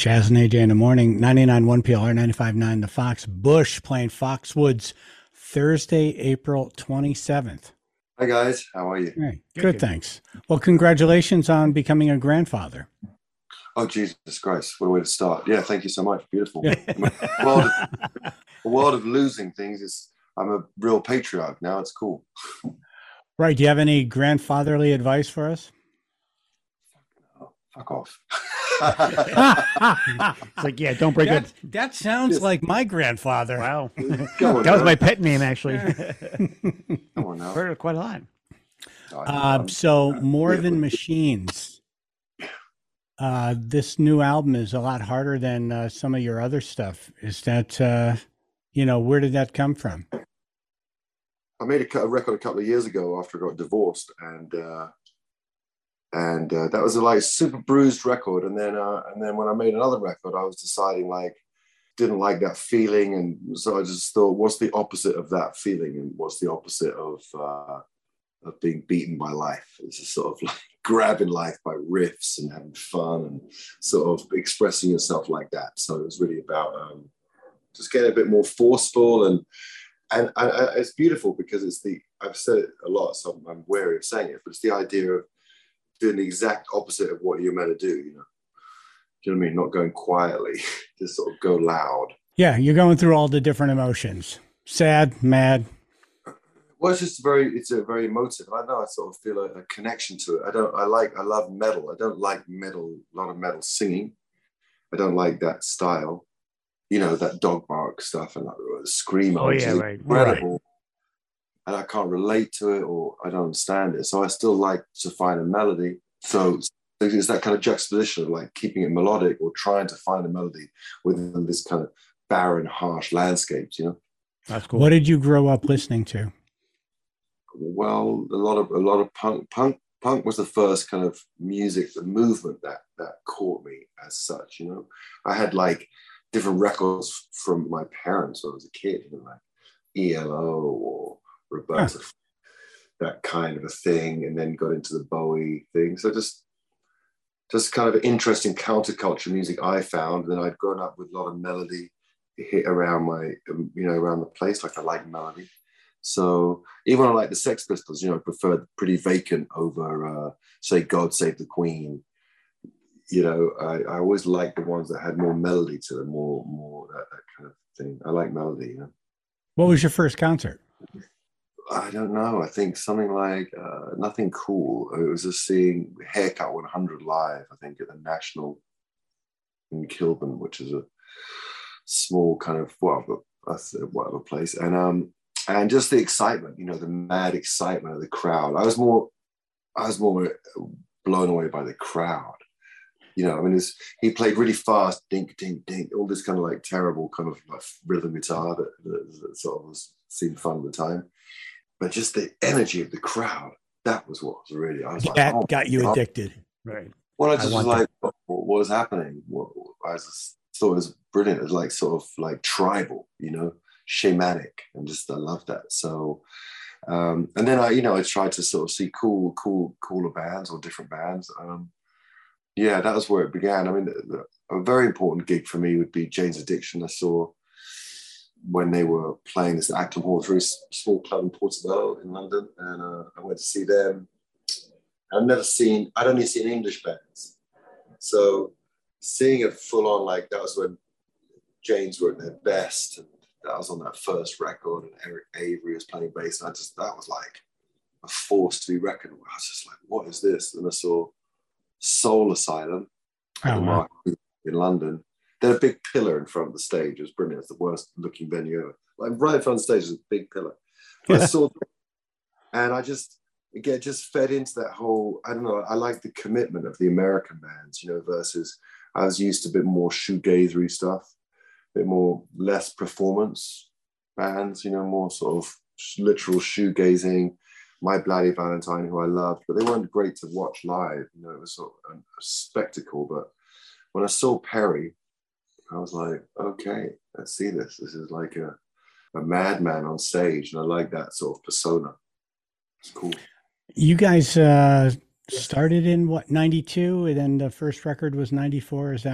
Chaz and AJ in the morning, 99.1 PLR, 95.9 The Fox. Bush playing Foxwoods Thursday, April 27th. Hi, guys. How are you? Hey, good, thanks. Well, congratulations on becoming a grandfather. Oh, Jesus Christ. What a way to start. Yeah, thank you so much. Beautiful. Yeah. The world of losing things is, I'm a real patriarch now. It's cool. Right. Do you have any grandfatherly advice for us? Oh, fuck off. It's like, yeah, don't break it. That sounds like my grandfather. Wow. Come on, That was now. my pet name, actually. Come on now. Heard it quite a lot. So More Than Machines. This new album is a lot harder than some of your other stuff. Is that, where did that come from? I made a record a couple of years ago after I got divorced, and that was a like super bruised record. And then when I made another record, I was deciding didn't like that feeling, and so I just thought, what's the opposite of that feeling, and what's the opposite of being beaten by life? It's just sort of like grabbing life by riffs and having fun and sort of expressing yourself like that. So it was really about just getting a bit more forceful, and it's beautiful because I've said it a lot, so I'm wary of saying it, but it's the idea of doing the exact opposite of what you're meant to do, Do you know what I mean? Not going quietly, just sort of go loud. Yeah, you're going through all the different emotions. Sad, mad. Well, it's a very emotive. I know I sort of feel a connection to it. I love metal. I don't like metal, a lot of metal singing. I don't like that style. That dog bark stuff and scream. Oh, yeah, right. Incredible. Right. And I can't relate to it, or I don't understand it. So I still like to find a melody. So it's that kind of juxtaposition of keeping it melodic or trying to find a melody within this kind of barren, harsh landscapes, That's cool. What did you grow up listening to? Well, a lot of punk. Punk was the first kind of music, the movement that caught me as such. I had different records from my parents when I was a kid, like ELO or Roberta, that kind of a thing, and then got into the Bowie thing. So just kind of interesting counterculture music I found. And then I'd grown up with a lot of melody hit around around the place. I like melody. So even I like the Sex Pistols, I preferred Pretty Vacant over, say, God Save the Queen. I always liked the ones that had more melody to them, more that kind of thing. I like melody, What was your first concert? I don't know. I think something like Nothing Cool. It was just seeing Haircut 100 live, I think, at the National in Kilburn, which is a small kind of, whatever place. And just the excitement, the mad excitement of the crowd. I was more blown away by the crowd. He played really fast, dink, dink, dink, all this kind of terrible kind of rhythm guitar that sort of seemed fun at the time. But just the energy of the crowd, that was what was really, I was like, That got you addicted. Right. Well, I just was like, what was happening? I just thought it was brilliant. It was sort of tribal, shamanic, and just I love that. So and then I tried to sort of see cooler bands or different bands. That was where it began. I mean, a very important gig for me would be Jane's Addiction. I saw when they were playing this Acton Hall, a very small club in Portobello in London, and I went to see them. I'd only seen English bands, so seeing it full on, that was when Jane's were at their best, and that was on that first record, and Eric Avery was playing bass, and that was like a force to be reckoned with. I was just like, what is this? And I saw Soul Asylum in London. They had a big pillar in front of the stage. It was brilliant. It's the worst looking venue ever. Right in front of the stage is a big pillar. I saw them, and I just fed into that whole, I don't know, I like the commitment of the American bands, versus I was used to a bit more shoegazery stuff, a bit more less performance bands, more sort of literal shoegazing. My Bloody Valentine, who I loved, but they weren't great to watch live. It was sort of a spectacle. But when I saw Perry, I was like, okay, let's see this. This is like a madman on stage, and I like that sort of persona. It's cool. You guys started in 92, and then the first record was 94. Is that right?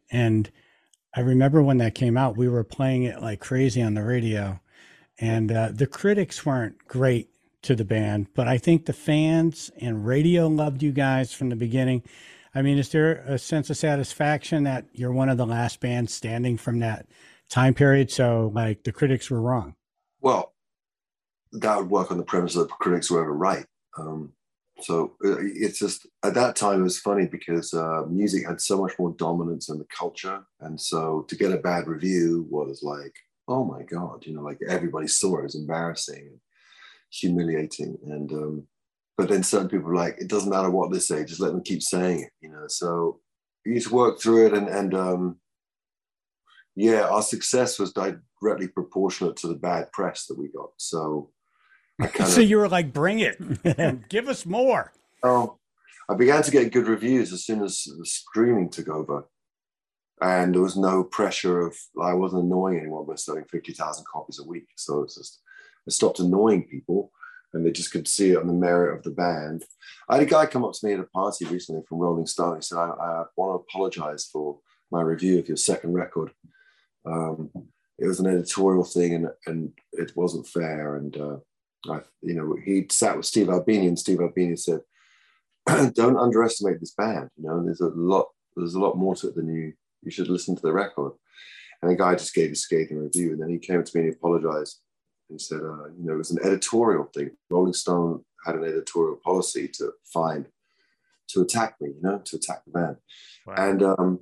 And I remember when that came out, we were playing it like crazy on the radio, and the critics weren't great to the band, but I think the fans and radio loved you guys from the beginning. I mean, is there a sense of satisfaction that you're one of the last bands standing from that time period? So, like, the critics were wrong. Well, that would work on the premise that the critics were ever right. So it's just, at that time, it was funny because music had so much more dominance in the culture. And so to get a bad review was like, oh my God, like everybody saw it. It was embarrassing and humiliating. And, but then certain people were like, it doesn't matter what they say, just let them keep saying it, So you need to work through it. And yeah, our success was directly proportionate to the bad press that we got. So so you were like, bring it, give us more. Oh, I began to get good reviews as soon as streaming took over. And there was no pressure I wasn't annoying anyone by selling 50,000 copies a week. So it's just, I stopped annoying people and they just could see it on the merit of the band. I had a guy come up to me at a party recently from Rolling Stone. He said, I want to apologize for my review of your second record. It was an editorial thing and it wasn't fair. And, he sat with Steve Albini, and Steve Albini said, "Don't underestimate this band. There's a lot more to it than you should listen to the record." And the guy just gave a scathing review, and then he came to me and he apologized and said, "It was an editorial thing. Rolling Stone had an editorial policy to attack me, to attack the band." Wow. And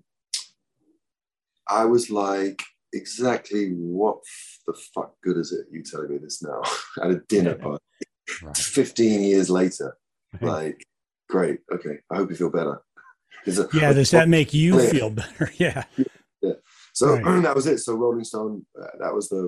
I was like, exactly what the fuck good is it you telling me this now at a dinner party 15 years later? Like, great, okay, I hope you feel better. Does that make you feel better? Yeah. So that was it. So Rolling Stone, that was the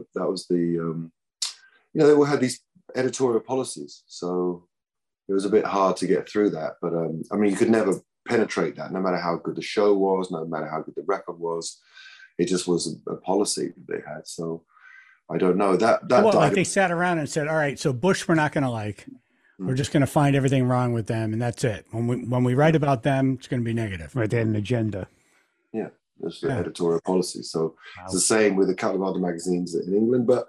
they all had these editorial policies, so it was a bit hard to get through that, but you could never penetrate that, no matter how good the show was, no matter how good the record was. It just was a policy that they had. So I don't know that. Like they sat around and said, all right, so Bush, we're not going to like, we're just going to find everything wrong with them. And that's it. When we write about them, it's going to be negative. Right. They had an agenda. Yeah. That's the editorial policy. So it's the same with a couple of other magazines in England, but,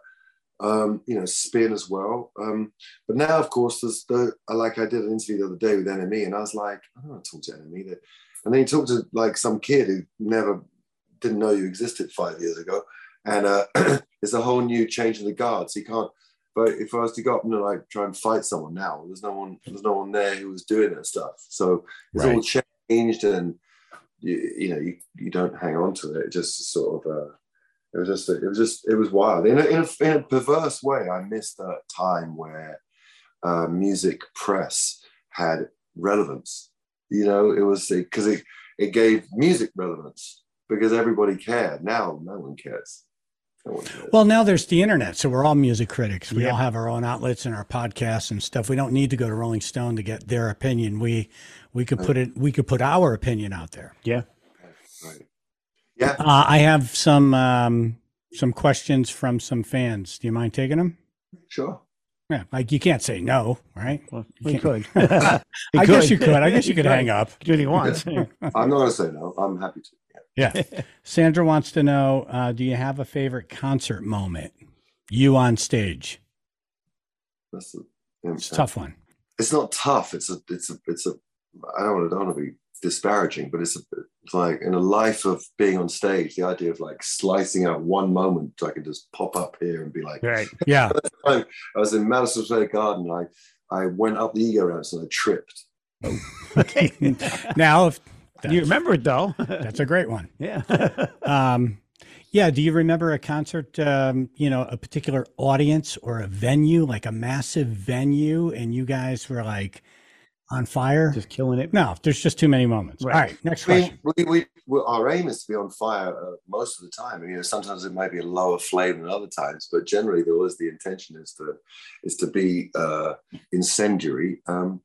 Spin as well. But now, of course, there's I did an interview the other day with NME, and I was like, I don't want to talk to NME. And then he talked to like some kid who didn't know you existed 5 years ago, and it's a whole new change in the guards. You can't. But if I was to go up and like try and fight someone now, there's no one there who was doing that stuff. So it's all changed, and you don't hang on to it. It just sort of it was wild. In a perverse way, I missed that time where music press had relevance. It was because it gave music relevance. Because everybody cared. Now, no one cares. Well, now there's the internet, so we're all music critics. We all have our own outlets and our podcasts and stuff. We don't need to go to Rolling Stone to get their opinion. We could put it. We could put our opinion out there. Yeah. Right. Yeah. I have some questions from some fans. Do you mind taking them? Sure. Yeah, like you can't say no, right? Well, we could. I guess you could. I guess you could hang up. Do what he wants. I'm not going to say no. I'm happy to. Yeah. Sandra wants to know, do you have a favorite concert moment? You on stage. It's a tough one. It's not tough. It's a. I don't want to be disparaging, but it's like in a life of being on stage, the idea of like slicing out one moment so I can just pop up here and be like, right. Yeah. I was in Madison Square Garden. I went up the ego ramps and I tripped. Okay. Now, you remember it though. That's a great one. Yeah. Yeah. Do you remember a concert, a particular audience or a venue, like a massive venue, and you guys were like on fire? Just killing it? No, there's just too many moments. Right. All right. Next question. Our aim is to be on fire most of the time. Sometimes it might be a lower flame than other times, but generally there was the intention is to be incendiary.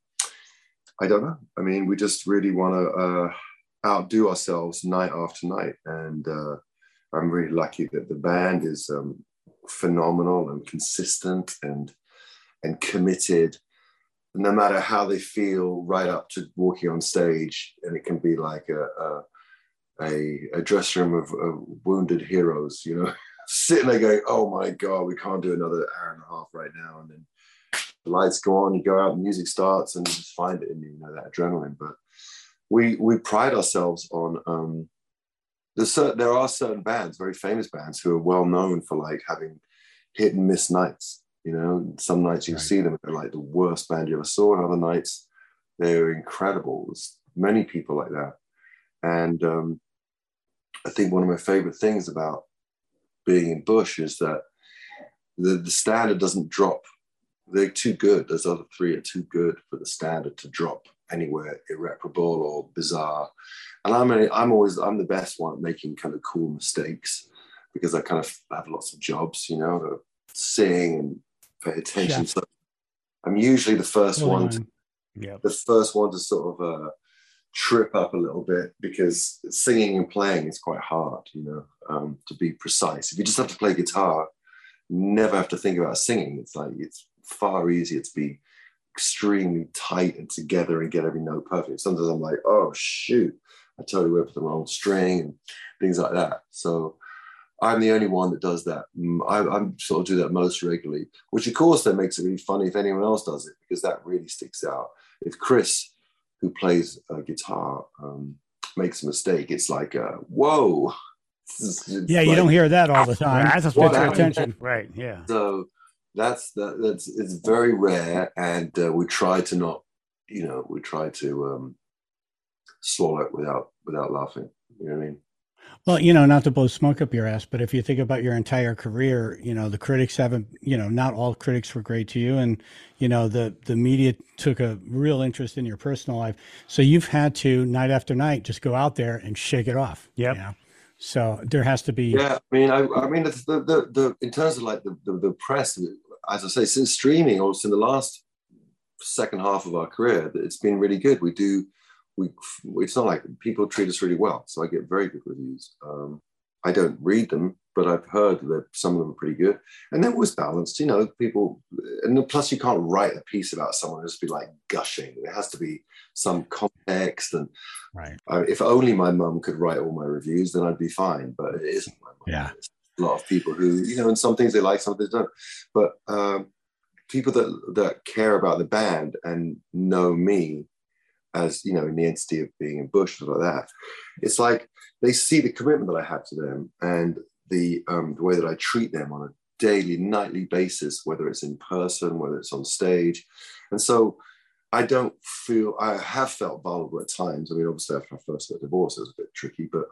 I don't know. We just really want to outdo ourselves night after night. And I'm really lucky that the band is phenomenal and consistent and committed, no matter how they feel right up to walking on stage. And it can be like a dressing room of wounded heroes, you know, sitting there going, oh my God, we can't do another hour and a half right now. And then the lights go on, you go out, the music starts, and you just find it in you, know, that adrenaline. But we pride ourselves on, there are certain bands, very famous bands, who are well known for like having hit and miss nights. You know, some nights you see them, they're like the worst band you ever saw, and other nights they're incredible. There's many people like that. And I think one of my favorite things about being in Bush is that the standard doesn't drop. They're too good. Those other three are too good for the standard to drop anywhere irreparable or bizarre. And I'm the best one at making kind of cool mistakes, because I kind of have lots of jobs, you know, to sing and pay attention. So I'm usually the first one to sort of trip up a little bit, because singing and playing is quite hard, you know, to be precise. If you just have to play guitar, never have to think about singing. It's like, it's far easier to be extremely tight and together and get every note perfect. Sometimes I'm like, oh shoot, I totally went for the wrong string and things like that. So I'm the only one that does that. I'm sort of do that most regularly, which of course then makes it really funny if anyone else does it, because that really sticks out. If Chris, who plays guitar, makes a mistake, it's like, whoa. It's yeah, you don't hear that all the time. That's a special attention. Right, yeah. So that's it's very rare, and we try to not, you know, we try to swallow it without laughing. You know what I mean? Well, you know, not to blow smoke up your ass, but if you think about your entire career, you know, the critics haven't, you know, not all critics were great to you. And, you know, the media took a real interest in your personal life. So you've had to, night after night, just go out there and shake it off. Yeah. You know? So there has to be. Yeah. I mean, the in terms of like the press, as I say, since streaming, or since the last second half of our career, it's been really good. It's not like people treat us really well, so I get very good reviews. I don't read them, but I've heard that some of them are pretty good, and they're always balanced, you know. People, and plus you can't write a piece about someone and just be like gushing. There has to be some context, and if only my mum could write all my reviews, then I'd be fine. But it isn't my mum. Yeah, there's a lot of people who, you know, and some things they like, some things they don't. But people that care about the band and know me as, you know, in the entity of being in Bush, stuff like that, it's like they see the commitment that I have to them, and the way that I treat them on a daily, nightly basis, whether it's in person, whether it's on stage. And so I have felt vulnerable at times. I mean, obviously after I first got divorced, it was a bit tricky, but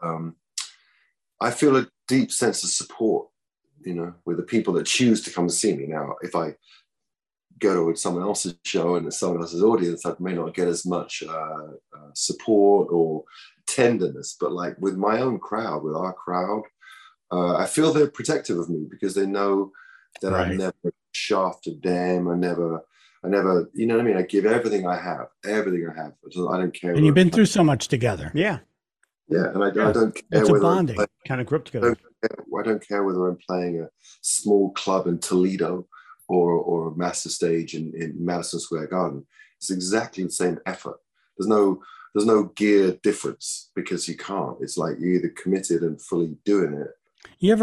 I feel a deep sense of support, you know, with the people that choose to come and see me. Now, if I go to someone else's show and someone else's audience, I may not get as much support or tenderness, but like with my own crowd, with our crowd, I feel they're protective of me, because they know that I've never shafted them. I never, you know what I mean? I give everything I have. I don't care. And you've been through so much together. Yeah. Yeah, and I don't care. It's a bonding. Kind of grew up together. I don't care whether I'm playing a small club in Toledo or a massive stage in Madison Square Garden. It's exactly the same effort. There's no gear difference, because you can't. It's like you're either committed and fully doing it. You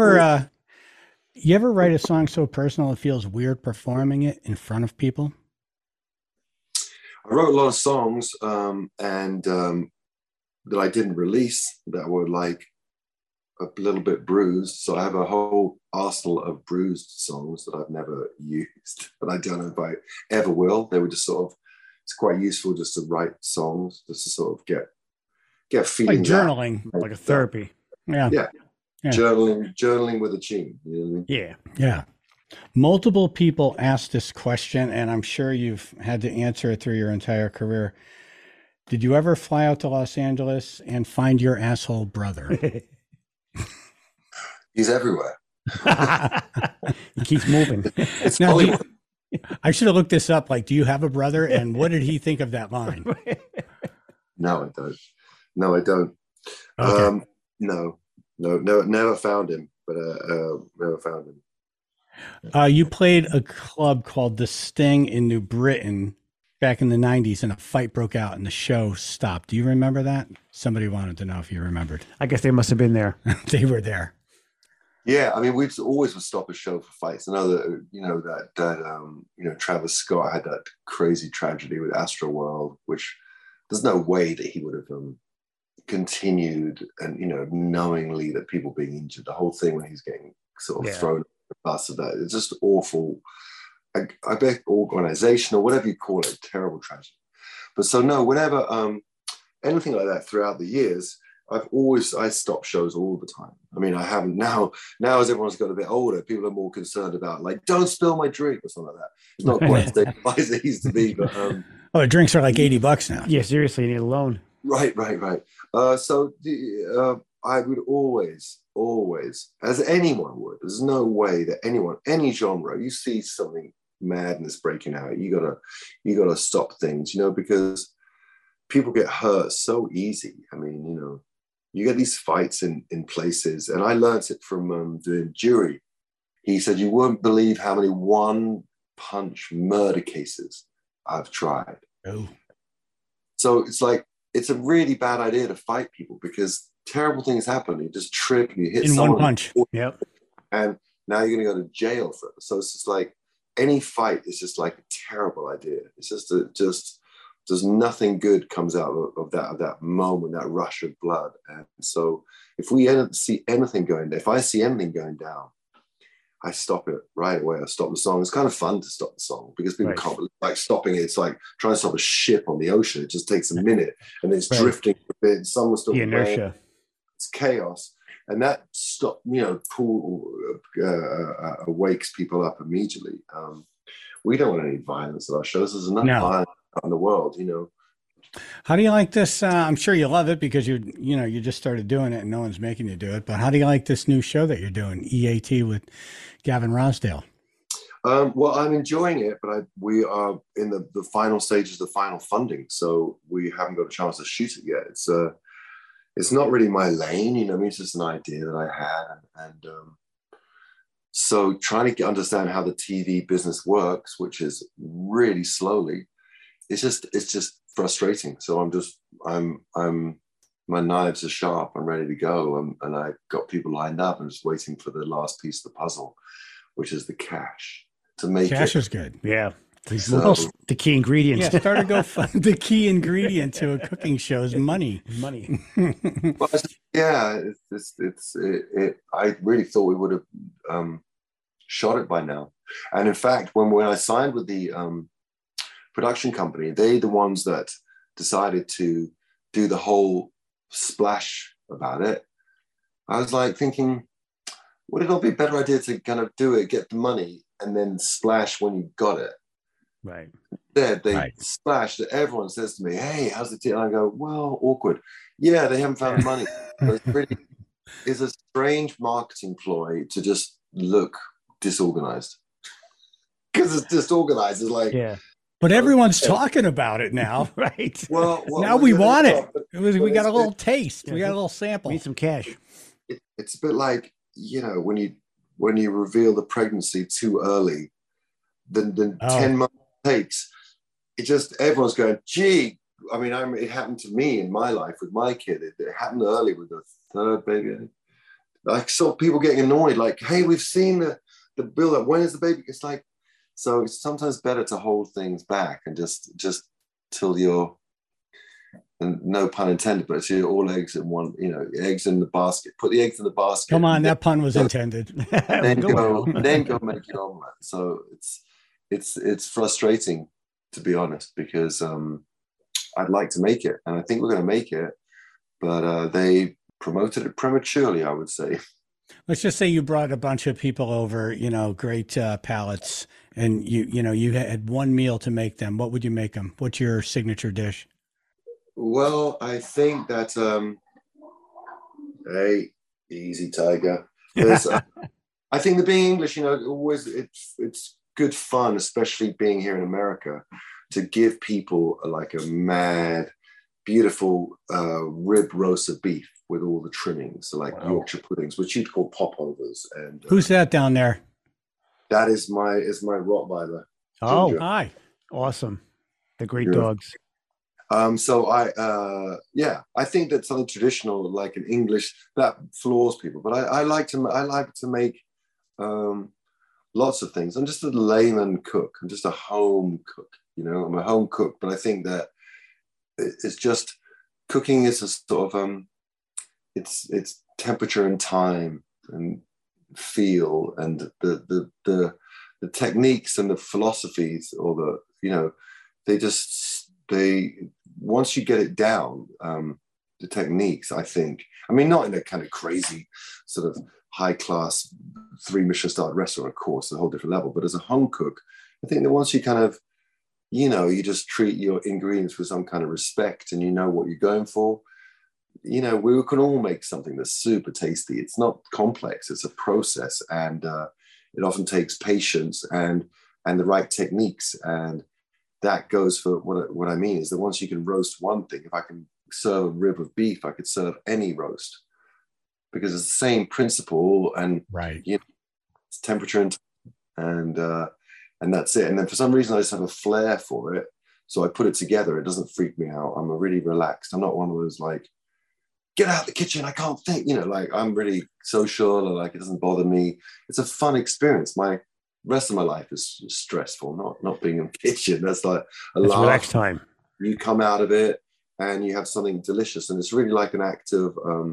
ever write a song so personal it feels weird performing it in front of people? I wrote a lot of songs that I didn't release, that were like a little bit bruised. So I have a whole arsenal of bruised songs that I've never used, and I don't know if I ever will. They were just sort of, it's quite useful just to write songs, just to sort of get feelings, like journaling, like a therapy. Yeah. Journaling with a tune. You know what I mean? Yeah. Yeah. Multiple people asked this question, and I'm sure you've had to answer it through your entire career. Did you ever fly out to Los Angeles and find your asshole brother? He's everywhere. He keeps moving. It's Now, Hollywood. I should have looked this up. Like, do you have a brother? And what did he think of that line? No, I don't. No, I don't. Okay. No, never found him, but never found him. You played a club called The Sting in New Britain back in the 90s and a fight broke out and the show stopped. Do you remember that? Somebody wanted to know if you remembered. I guess they must have been there. They were there. Yeah, I mean, we'd always would stop a show for fights. I know that Travis Scott had that crazy tragedy with Astroworld, which there's no way that he would have continued and knowingly that people being injured. The whole thing when he's getting sort of thrown the bus of that, it's just awful. I bet organization or whatever you call it, terrible tragedy. But so no, whenever anything like that throughout the years, I stop shows all the time. I mean, I haven't now as everyone's got a bit older, people are more concerned about like, don't spill my drink or something like that. It's not quite as it used to be, but the drinks are like $80 now. Yeah, seriously, you need a loan. Right. So I would always, as anyone would, there's no way that anyone, any genre, you see something madness breaking out, you gotta stop things, because people get hurt so easy. I mean, you get these fights in places, and I learned it from doing jury. He said, you won't believe how many one-punch murder cases I've tried. Oh. So it's like, it's a really bad idea to fight people because terrible things happen. You just trip, you hit in someone. one punch. Yep. And now you're going to go to jail for it. So it's just like any fight is just like a terrible idea. It's just there's nothing good comes out of that moment, that rush of blood. And so if I see anything going down, I stop it right away. I stop the song. It's kind of fun to stop the song because people can't like stopping it. It's like trying to stop a ship on the ocean. It just takes a minute and it's drifting a bit. Someone's still the inertia. It's chaos. And that wakes people up immediately. We don't want any violence at our shows. There's enough violence in the world, How do you like this? I'm sure you love it because you just started doing it and no one's making you do it. But how do you like this new show that you're doing, EAT with Gavin Rossdale? Well, I'm enjoying it, but we are in the final stages of the final funding, so we haven't got a chance to shoot it yet. It's not really my lane, it's just an idea that I had, and so trying to understand how the TV business works, which is really slowly, it's just frustrating. So I'm my knives are sharp. I'm ready to go, and I got people lined up. I'm just waiting for the last piece of the puzzle, which is the cash to make cash is good. Yeah. So, the key ingredient. Yeah, start to go. The key ingredient to a cooking show is money. Money. Well, yeah, I really thought we would have shot it by now. And in fact, when I signed with the production company, they're the ones that decided to do the whole splash about it. I was like thinking, would it not be a better idea to kind of do it, get the money, and then splash when you got it? Right. They splash that everyone says to me, hey, how's the deal? And I go, well, awkward. Yeah, they haven't found the money. It's a strange marketing ploy to just look disorganized. Because it's disorganized. It's like, yeah. But everyone's talking about it now. Right. Well now we want it. We got a little taste. Yeah, we got a little sample. We need some cash. It's a bit like, when you reveal the pregnancy too early, then 10 months takes. It just, everyone's going, gee, I mean, it happened to me in my life with my kid. It happened early with the third baby. I saw people getting annoyed, like, hey, we've seen the bill up. When is the baby? It's like, so it's sometimes better to hold things back and just till you're, and no pun intended, but it's all eggs in one, eggs in the basket. Put the eggs in the basket. Come on, that pun was intended. Then go make your omelet. So it's frustrating, to be honest, because I'd like to make it, and I think we're going to make it, but they promoted it prematurely, I would say. Let's just say you brought a bunch of people over, great palates, and you had one meal to make them. What would you make them? What's your signature dish? Well, I think that hey, easy, Tiger. I think that being English, always it's good fun, especially being here in America, to give people like a mad, beautiful rib roast of beef with all the trimmings, so like Yorkshire puddings, which you'd call popovers. And who's that down there? That is my Rottweiler. Oh, Ginger. hi! Awesome. The great You're- dogs. So I think that something traditional like in English that floors people, but I like to make lots of things. I'm just a layman cook. I'm just a home cook. I'm a home cook, but I think that it's just cooking is a sort of it's temperature and time and feel and the techniques and the philosophies or they once you get it down, the techniques, I think, I mean, not in a kind of crazy sort of high class 3 Michelin starred restaurant, of course, a whole different level, but as a home cook, I think that once you kind of, you just treat your ingredients with some kind of respect and you know what you're going for, we can all make something that's super tasty. It's not complex, it's a process, and it often takes patience and the right techniques. And that goes for what I mean is that once you can roast one thing, if I can serve a rib of beef, I could serve any roast because it's the same principle and right. It's temperature and that's it. And then for some reason I just have a flair for it, so I put it together. It doesn't freak me out. I'm really relaxed. I'm not one of those like, get out of the kitchen, I can't think, like I'm really social and like it doesn't bother me. It's a fun experience. My rest of my life is stressful, not being in the kitchen. That's like a That's laugh. relaxed time. You come out of it and you have something delicious, and it's really like an act of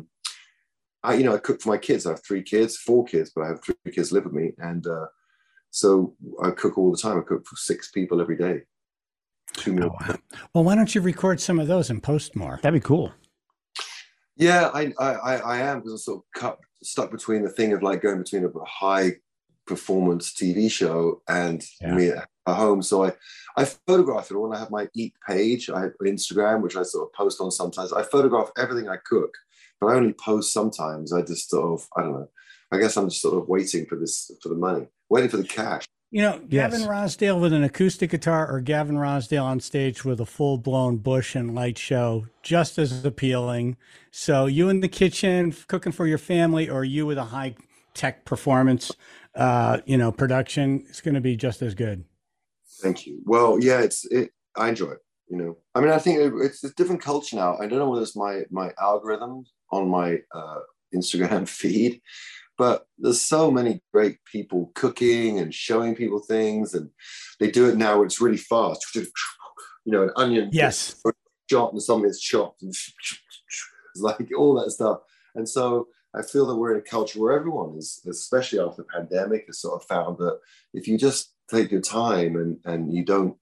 I cook for my kids. I have 4 kids, but I have 3 kids live with me, and so I cook all the time. I cook for 6 people every day. 2 meals. Oh, wow. Well, why don't you record some of those and post more? That'd be cool. Yeah, I am, because I'm sort of stuck between the thing of like going between a high performance TV show and me at home. So I photograph it all, and I have my Eat page. I have Instagram, which I sort of post on sometimes. I photograph everything I cook, but I only post sometimes. I just sort of, I don't know. I guess I'm just sort of waiting for the money, waiting for the cash. Gavin Rosdale with an acoustic guitar or Gavin Rosdale on stage with a full-blown bush and light show, just as appealing. So you in the kitchen cooking for your family, or you with a high-tech performance, production, it's going to be just as good. Thank you. Well, yeah, I enjoy it. I mean, I think it's a different culture now. I don't know whether it's my algorithm on my Instagram feed, but there's so many great people cooking and showing people things, and they do it now. It's really fast. An onion yes, chopped and something that's chopped, and it's like all that stuff. And so I feel that we're in a culture where everyone is, especially after the pandemic, has sort of found that if you just take your time and you don't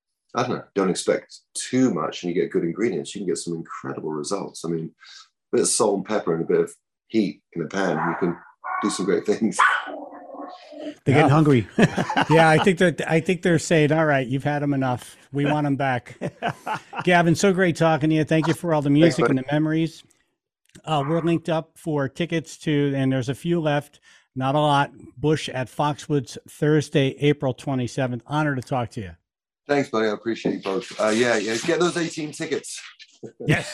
expect too much, and you get good ingredients, you can get some incredible results. I mean, a bit of salt and pepper and a bit of heat in a pan, you can do some great things. They're getting hungry. Yeah, I think they're saying, all right, you've had them enough. We want them back. Gavin, so great talking to you. Thank you for all the music and the memories. We're linked up for tickets and there's a few left, not a lot. Bush at Foxwoods, Thursday, April 27th. Honored to talk to you. Thanks, buddy. I appreciate you both. Yeah. Get those 18 tickets. Yes.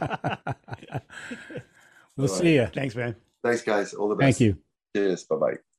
We'll see you. Thanks, man. Thanks, guys. All the best. Thank you. Cheers. Bye-bye.